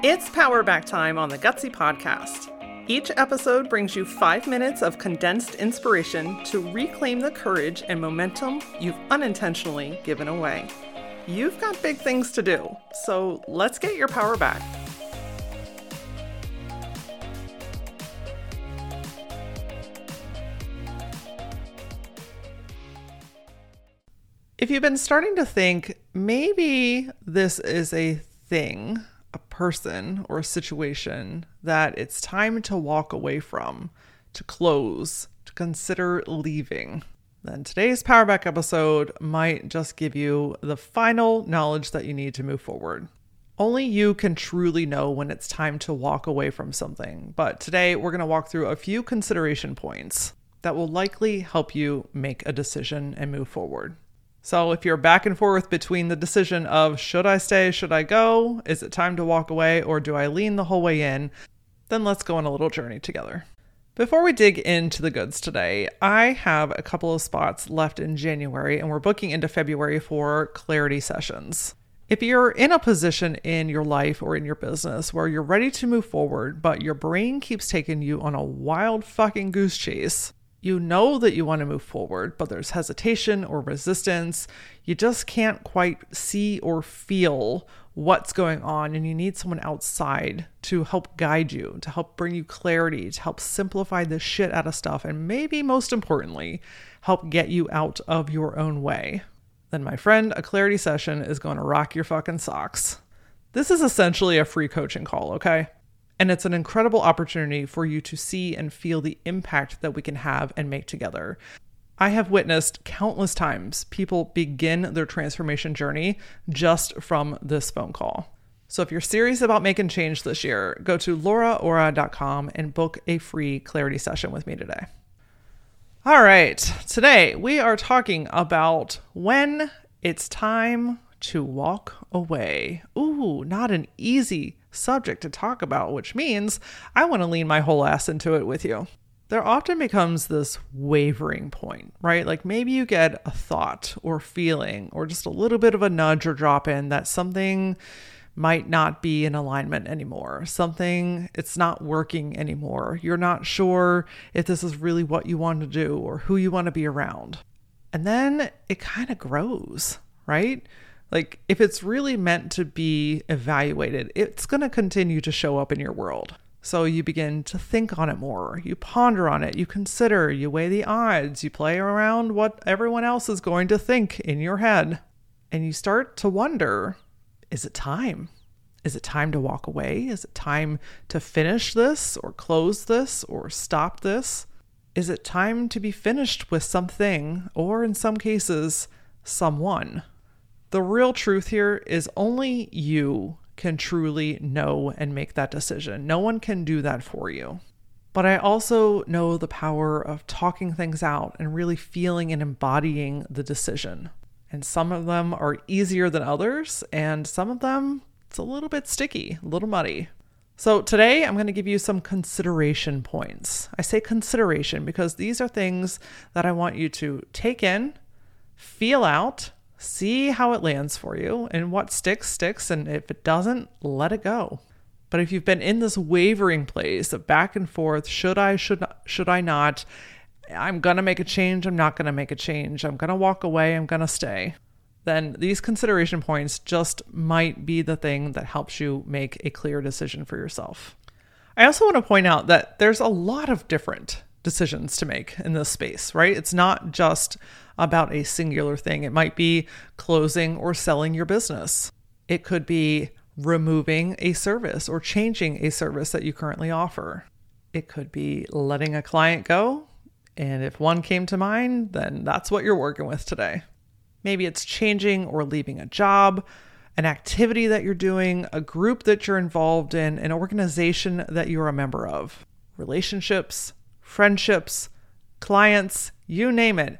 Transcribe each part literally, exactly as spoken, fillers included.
It's Power Back time on the Gutsy Podcast. Each episode brings you five minutes of condensed inspiration to reclaim the courage and momentum you've unintentionally given away. You've got big things to do, so let's get your power back. If you've been starting to think maybe this is a thing, a person or a situation that it's time to walk away from, to close, to consider leaving, then today's Power Back episode might just give you the final knowledge that you need to move forward. Only you can truly know when it's time to walk away from something, but today we're going to walk through a few consideration points that will likely help you make a decision and move forward. So if you're back and forth between the decision of should I stay, should I go, is it time to walk away, or do I lean the whole way in, then let's go on a little journey together. Before we dig into the goods today, I have a couple of spots left in January, and we're booking into February for clarity sessions. If you're in a position in your life or in your business where you're ready to move forward, but your brain keeps taking you on a wild fucking goose chase, you know that you want to move forward, but there's hesitation or resistance. You just can't quite see or feel what's going on, and you need someone outside to help guide you, to help bring you clarity, to help simplify the shit out of stuff, and maybe most importantly, help get you out of your own way. Then my friend, a clarity session is going to rock your fucking socks. This is essentially a free coaching call, okay? And it's an incredible opportunity for you to see and feel the impact that we can have and make together. I have witnessed countless times people begin their transformation journey just from this phone call. So if you're serious about making change this year, go to laura ora dot com and book a free clarity session with me today. All right, today we are talking about when it's time to walk away. Ooh, not an easy subject to talk about, which means I want to lean my whole ass into it with you. There often becomes this wavering point, right? Like maybe you get a thought or feeling or just a little bit of a nudge or drop in that something might not be in alignment anymore. Something, it's not working anymore. You're not sure if this is really what you want to do or who you want to be around. And then it kind of grows, right? Like if it's really meant to be evaluated, it's going to continue to show up in your world. So you begin to think on it more, you ponder on it, you consider, you weigh the odds, you play around what everyone else is going to think in your head. And you start to wonder, is it time? Is it time to walk away? Is it time to finish this or close this or stop this? Is it time to be finished with something, or in some cases, someone? The real truth here is only you can truly know and make that decision. No one can do that for you. But I also know the power of talking things out and really feeling and embodying the decision. And some of them are easier than others, and some of them, it's a little bit sticky, a little muddy. So today I'm going to give you some consideration points. I say consideration because these are things that I want you to take in, feel out, see how it lands for you, and what sticks, sticks, and if it doesn't, let it go. But if you've been in this wavering place of back and forth, should I, should not, should I not, I'm going to make a change, I'm not going to make a change, I'm going to walk away, I'm going to stay, then these consideration points just might be the thing that helps you make a clear decision for yourself. I also want to point out that there's a lot of different decisions to make in this space, right? It's not just about a singular thing. It might be closing or selling your business. It could be removing a service or changing a service that you currently offer. It could be letting a client go. And if one came to mind, then that's what you're working with today. Maybe it's changing or leaving a job, an activity that you're doing, a group that you're involved in, an organization that you're a member of, relationships, friendships, clients, you name it.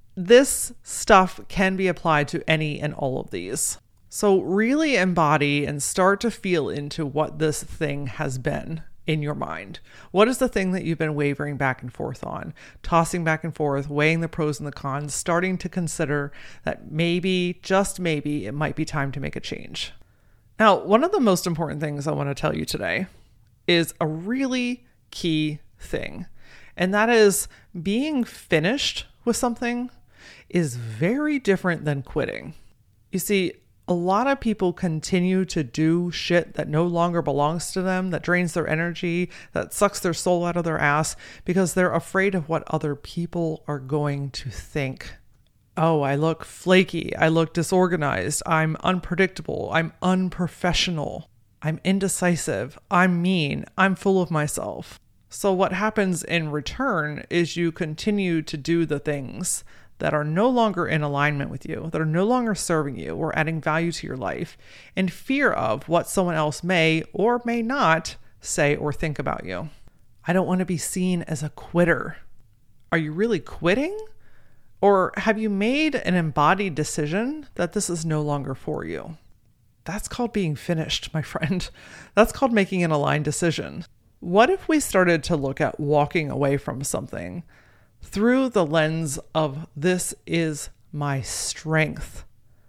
This stuff can be applied to any and all of these. So really embody and start to feel into what this thing has been in your mind. What is the thing that you've been wavering back and forth on, tossing back and forth, weighing the pros and the cons, starting to consider that maybe, just maybe, it might be time to make a change. Now, one of the most important things I want to tell you today is a really key thing, and that is being finished with something is very different than quitting. You see, a lot of people continue to do shit that no longer belongs to them, that drains their energy, that sucks their soul out of their ass because they're afraid of what other people are going to think. Oh, I look flaky. I look disorganized. I'm unpredictable. I'm unprofessional. I'm indecisive. I'm mean. I'm full of myself. So what happens in return is you continue to do the things that are no longer in alignment with you, that are no longer serving you or adding value to your life, in fear of what someone else may or may not say or think about you. I don't want to be seen as a quitter. Are you really quitting? Or have you made an embodied decision that this is no longer for you? That's called being finished, my friend. That's called making an aligned decision. What if we started to look at walking away from something through the lens of this is my strength?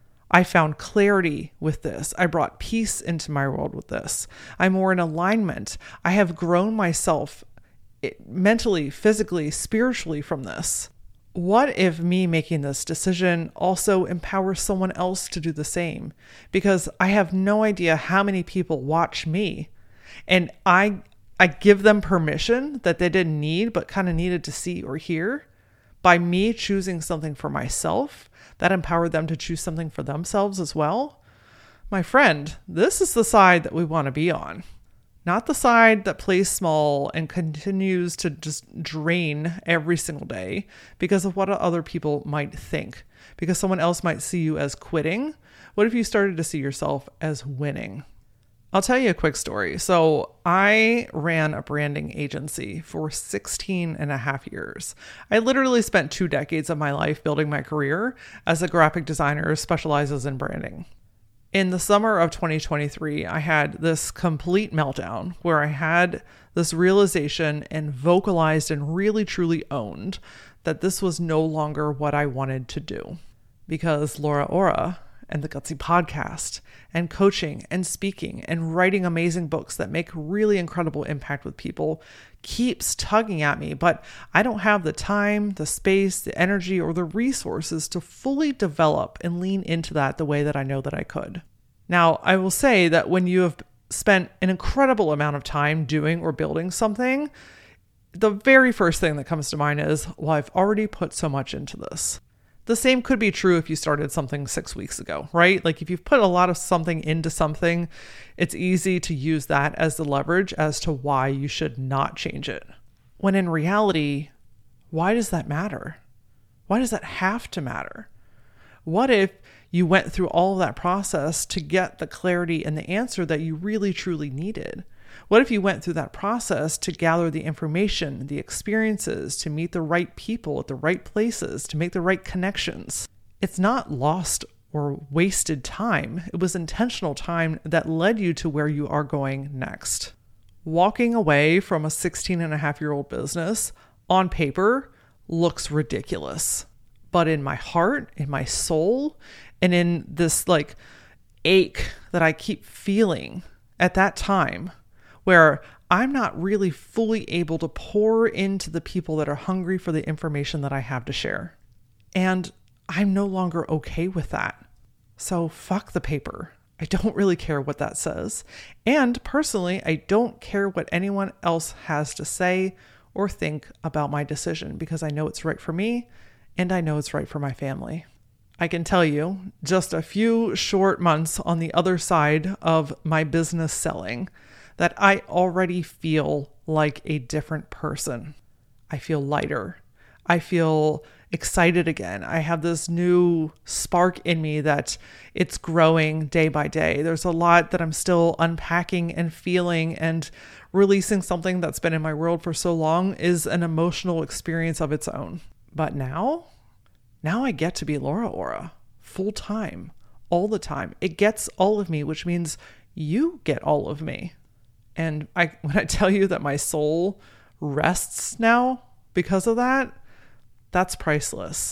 I found clarity with this. I brought peace into my world with this. I'm more in alignment. I have grown myself mentally, physically, spiritually from this. What if me making this decision also empowers someone else to do the same? Because I have no idea how many people watch me, and I I give them permission that they didn't need, but kind of needed to see or hear by me choosing something for myself that empowered them to choose something for themselves as well. My friend, this is the side that we want to be on, not the side that plays small and continues to just drain every single day because of what other people might think, because someone else might see you as quitting. What if you started to see yourself as winning? I'll tell you a quick story. So I ran a branding agency for sixteen and a half years. I literally spent two decades of my life building my career as a graphic designer who specializes in branding. In the summer of twenty twenty-three, I had this complete meltdown where I had this realization and vocalized and really truly owned that this was no longer what I wanted to do. Because Laura Ora and the Gutsy podcast and coaching and speaking and writing amazing books that make really incredible impact with people keeps tugging at me, but I don't have the time, the space, the energy, or the resources to fully develop and lean into that the way that I know that I could. Now, I will say that when you have spent an incredible amount of time doing or building something, the very first thing that comes to mind is, well, I've already put so much into this. The same could be true if you started something six weeks ago, right? Like if you've put a lot of something into something, it's easy to use that as the leverage as to why you should not change it. When in reality, why does that matter? Why does that have to matter? What if you went through all of that process to get the clarity and the answer that you really truly needed? What if you went through that process to gather the information, the experiences, to meet the right people at the right places, to make the right connections? It's not lost or wasted time. It was intentional time that led you to where you are going next. Walking away from a sixteen and a half year old business on paper looks ridiculous. But in my heart, in my soul, and in this like ache that I keep feeling at that time, where I'm not really fully able to pour into the people that are hungry for the information that I have to share. And I'm no longer okay with that. So fuck the paper. I don't really care what that says. And personally, I don't care what anyone else has to say or think about my decision because I know it's right for me and I know it's right for my family. I can tell you, just a few short months on the other side of my business selling, that I already feel like a different person. I feel lighter. I feel excited again. I have this new spark in me that it's growing day by day. There's a lot that I'm still unpacking and feeling, and releasing something that's been in my world for so long is an emotional experience of its own. But now, now I get to be Laura Ora full time, all the time. It gets all of me, which means you get all of me. And I, when I tell you that my soul rests now because of that, that's priceless.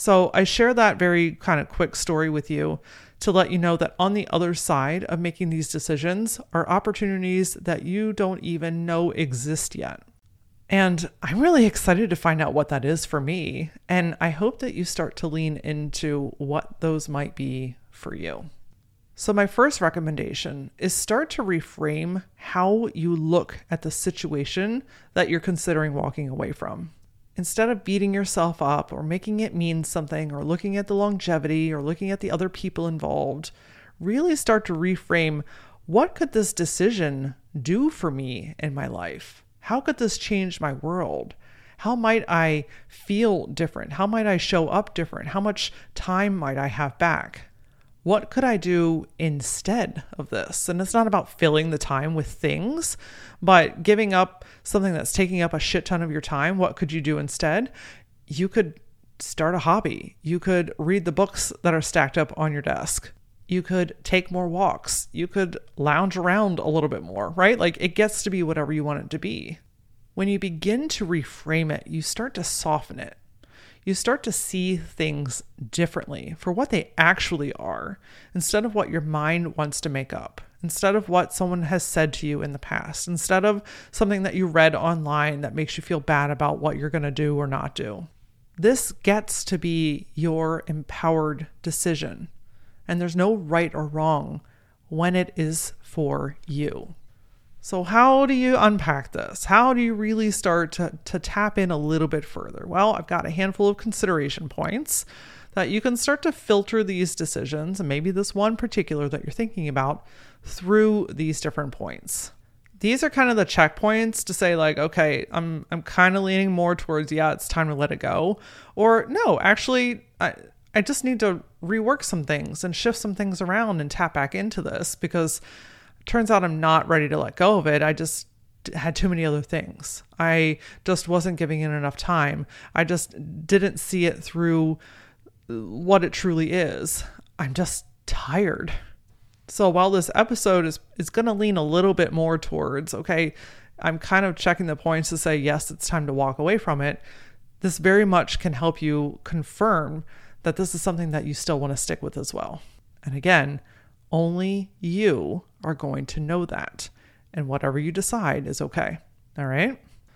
So I share that very kind of quick story with you to let you know that on the other side of making these decisions are opportunities that you don't even know exist yet. And I'm really excited to find out what that is for me. And I hope that you start to lean into what those might be for you. So my first recommendation is start to reframe how you look at the situation that you're considering walking away from. Instead of beating yourself up or making it mean something or looking at the longevity or looking at the other people involved, really start to reframe, what could this decision do for me in my life? How could this change my world? How might I feel different? How might I show up different? How much time might I have back? What could I do instead of this? And it's not about filling the time with things, but giving up something that's taking up a shit ton of your time. What could you do instead? You could start a hobby. You could read the books that are stacked up on your desk. You could take more walks. You could lounge around a little bit more, right? Like it gets to be whatever you want it to be. When you begin to reframe it, you start to soften it. You start to see things differently for what they actually are, instead of what your mind wants to make up, instead of what someone has said to you in the past, instead of something that you read online that makes you feel bad about what you're going to do or not do. This gets to be your empowered decision, and there's no right or wrong when it is for you. So how do you unpack this? How do you really start to, to tap in a little bit further? Well, I've got a handful of consideration points that you can start to filter these decisions, and maybe this one particular that you're thinking about, through these different points. These are kind of the checkpoints to say like, okay, I'm I'm kind of leaning more towards, yeah, it's time to let it go. Or no, actually, I, I just need to rework some things and shift some things around and tap back into this because turns out I'm not ready to let go of it. I just had too many other things. I just wasn't giving it enough time. I just didn't see it through what it truly is. I'm just tired. So while this episode is, is going to lean a little bit more towards, okay, I'm kind of checking the points to say, yes, it's time to walk away from it. This very much can help you confirm that this is something that you still want to stick with as well. And again, only you are going to know that. And whatever you decide is okay. All right.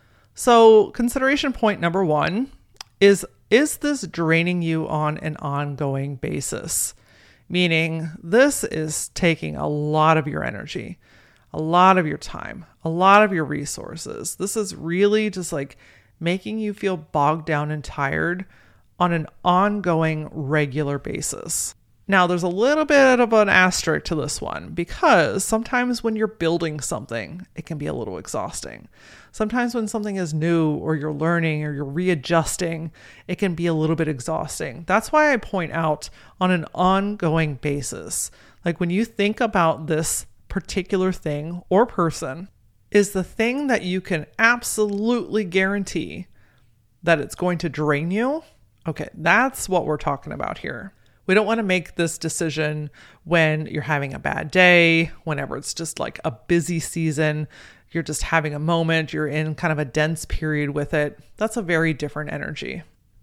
So consideration point number one is, is this draining you on an ongoing basis? Meaning this is taking a lot of your energy, a lot of your time, a lot of your resources. This is really just like making you feel bogged down and tired on an ongoing, regular basis. Now, there's a little bit of an asterisk to this one because sometimes when you're building something, it can be a little exhausting. Sometimes when something is new or you're learning or you're readjusting, it can be a little bit exhausting. That's why I point out on an ongoing basis. Like when you think about this particular thing or person, is the thing that you can absolutely guarantee that it's going to drain you? Okay, that's what we're talking about here. We don't want to make this decision when you're having a bad day, whenever it's just like a busy season, you're just having a moment, you're in kind of a dense period with it. That's a very different energy.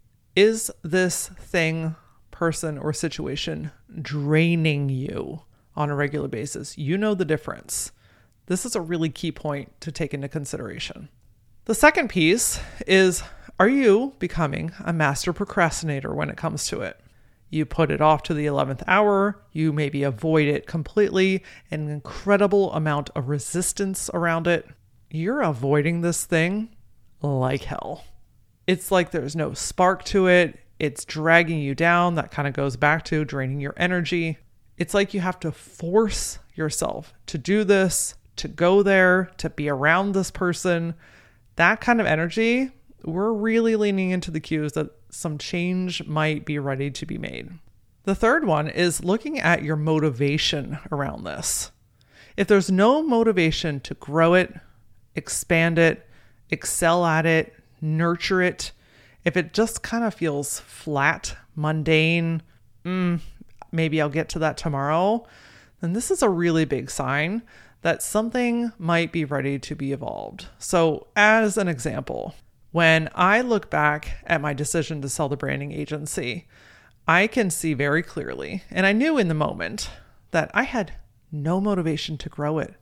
Is this thing, person, or situation draining you on a regular basis? You know the difference. This is a really key point to take into consideration. The second piece is, are you becoming a master procrastinator when it comes to it? You put it off to the eleventh hour, you maybe avoid it completely, an incredible amount of resistance around it. You're avoiding this thing like hell. It's like there's no spark to it. It's dragging you down. That kind of goes back to draining your energy. It's like you have to force yourself to do this, to go there, to be around this person. That kind of energy, we're really leaning into the cues that some change might be ready to be made. The third one is looking at your motivation around this. If there's no motivation to grow it, expand it, excel at it, nurture it, if it just kind of feels flat, mundane, mm, maybe I'll get to that tomorrow, then this is a really big sign that something might be ready to be evolved. So as an example, When I look back at my decision to sell the branding agency, I can see very clearly, and I knew in the moment, that I had no motivation to grow it.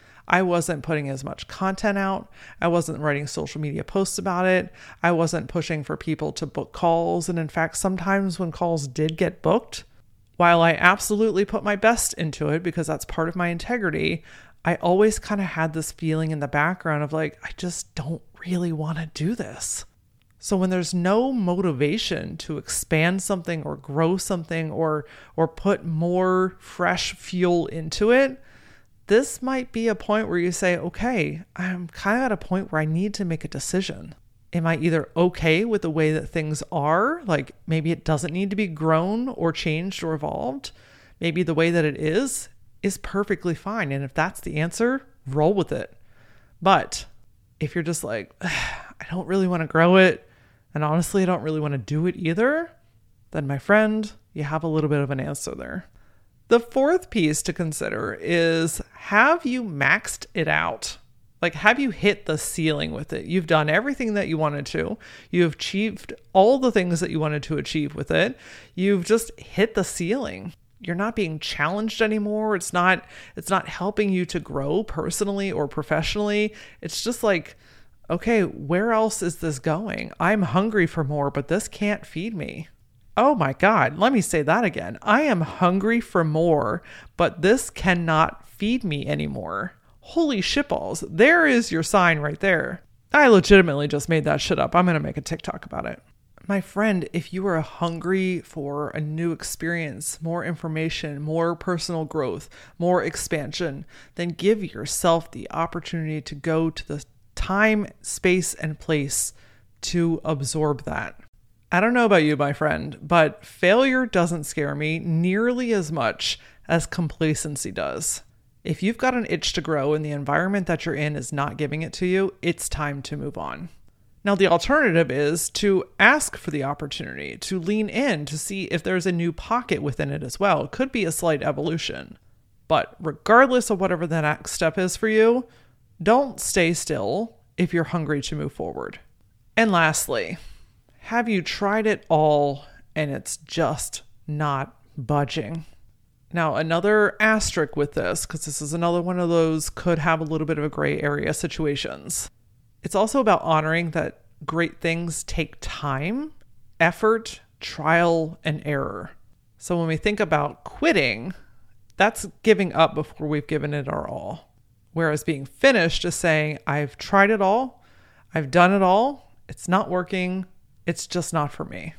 I wasn't putting as much content out. I wasn't writing social media posts about it. I wasn't pushing for people to book calls. And in fact, sometimes when calls did get booked, while I absolutely put my best into it because that's part of my integrity, I always kind of had this feeling in the background of like, I just don't really want to do this. So when there's no motivation to expand something or grow something or or put more fresh fuel into it, this might be a point where you say, okay, I'm kind of at a point where I need to make a decision. Am I either okay with the way that things are? Like maybe it doesn't need to be grown or changed or evolved. Maybe the way that it is is perfectly fine. And if that's the answer, roll with it. But if you're just like, I don't really want to grow it, and honestly, I don't really want to do it either, then my friend, you have a little bit of an answer there. The fourth piece to consider is, have you maxed it out? Like, have you hit the ceiling with it? You've done everything that you wanted to. You've achieved all the things that you wanted to achieve with it. You've just hit the ceiling. You're not being challenged anymore. It's not, it's not helping you to grow personally or professionally. It's just like, okay, where else is this going? I'm hungry for more, but this can't feed me. Oh my God, let me say that again. I am hungry for more, but this cannot feed me anymore. Holy shitballs. There is your sign right there. I legitimately just made that shit up. I'm going to make a TikTok about it. My friend, if you are hungry for a new experience, more information, more personal growth, more expansion, then give yourself the opportunity to go to the time, space, and place to absorb that. I don't know about you, my friend, but failure doesn't scare me nearly as much as complacency does. If you've got an itch to grow and the environment that you're in is not giving it to you, it's time to move on. Now, the alternative is to ask for the opportunity, to lean in to see if there's a new pocket within it as well. It could be a slight evolution. But regardless of whatever the next step is for you, don't stay still if you're hungry to move forward. And lastly, have you tried it all and it's just not budging? Now, another asterisk with this, because this is another one of those could have a little bit of a gray area situations. It's also about honoring that great things take time, effort, trial, and error. So when we think about quitting, that's giving up before we've given it our all. Whereas being finished is saying, I've tried it all, I've done it all, it's not working, it's just not for me.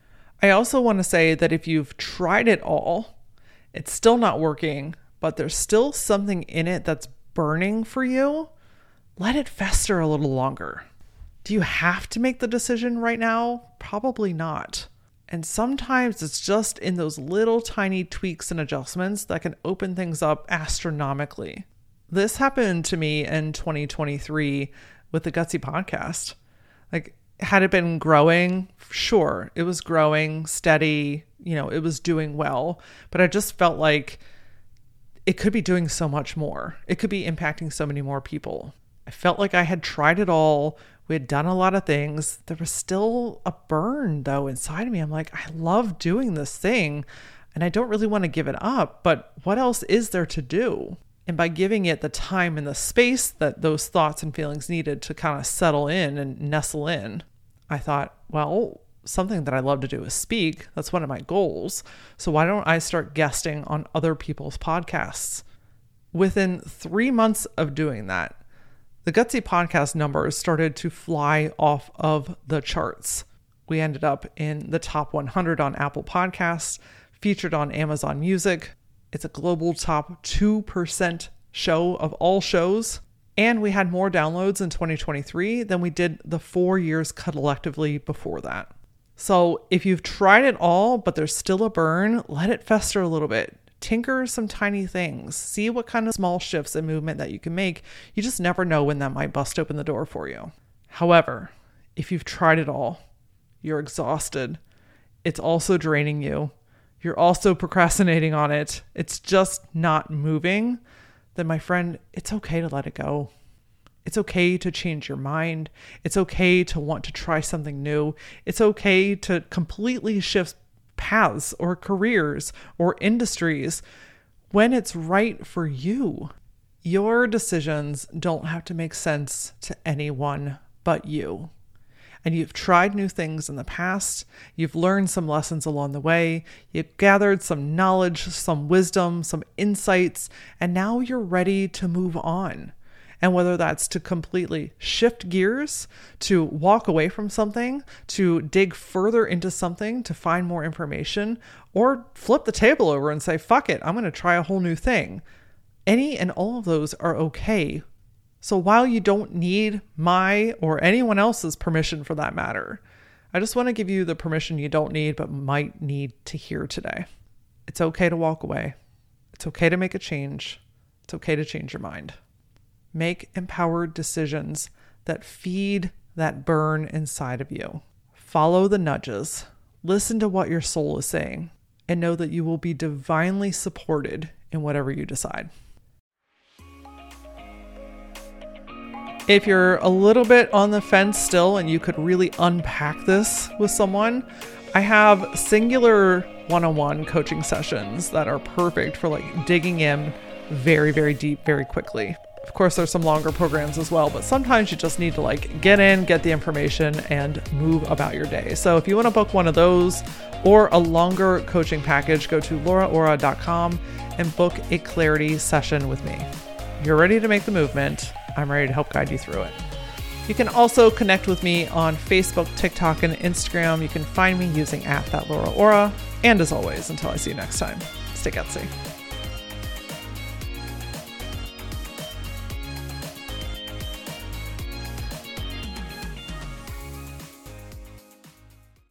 I also want to say that if you've tried it all, it's still not working, but there's still something in it that's burning for you, let it fester a little longer. Do you have to make the decision right now? Probably not. And sometimes it's just in those little tiny tweaks and adjustments that can open things up astronomically. This happened to me in twenty twenty-three with the Gutsy podcast. Like, had it been growing? Sure, it was growing, steady, you know, it was doing well, but I just felt like it could be doing so much more. It could be impacting so many more people. I felt like I had tried it all. We had done a lot of things. There was still a burn though inside of me. I'm like, I love doing this thing and I don't really want to give it up, but what else is there to do? And by giving it the time and the space that those thoughts and feelings needed to kind of settle in and nestle in, I thought, well, something that I love to do is speak. That's one of my goals. So why don't I start guesting on other people's podcasts? Within three months of doing that, the Gutsy podcast numbers started to fly off of the charts. We ended up in the top one hundred on Apple Podcasts, featured on Amazon Music. It's a global top two percent show of all shows. And we had more downloads in twenty twenty-three than we did the four years collectively before that. So if you've tried it all, but there's still a burn, let it fester a little bit. Tinker some tiny things. See what kind of small shifts and movement that you can make. You just never know when that might bust open the door for you. However, if you've tried it all, you're exhausted. It's also draining you. You're also procrastinating on it. It's just not moving. Then my friend, it's okay to let it go. It's okay to change your mind. It's okay to want to try something new. It's okay to completely shift paths or careers or industries when it's right for you. Your decisions don't have to make sense to anyone but you. And you've tried new things in the past. You've learned some lessons along the way. You've gathered some knowledge, some wisdom, some insights, and now you're ready to move on. And whether that's to completely shift gears, to walk away from something, to dig further into something, to find more information, or flip the table over and say, fuck it, I'm going to try a whole new thing. Any and all of those are okay. So while you don't need my or anyone else's permission for that matter, I just want to give you the permission you don't need but might need to hear today. It's okay to walk away. It's okay to make a change. It's okay to change your mind. Make empowered decisions that feed that burn inside of you. Follow the nudges. Listen to what your soul is saying, and know that you will be divinely supported in whatever you decide. If you're a little bit on the fence still and you could really unpack this with someone, I have singular one-on-one coaching sessions that are perfect for like digging in very, very deep, very quickly. Of course, there's some longer programs as well, but sometimes you just need to like get in, get the information, and move about your day. So if you want to book one of those or a longer coaching package, go to laura ora dot com and book a clarity session with me. You're ready to make the movement. I'm ready to help guide you through it. You can also connect with me on Facebook, TikTok, and Instagram. You can find me using at that Laura Ora. And as always, until I see you next time, stay gutsy.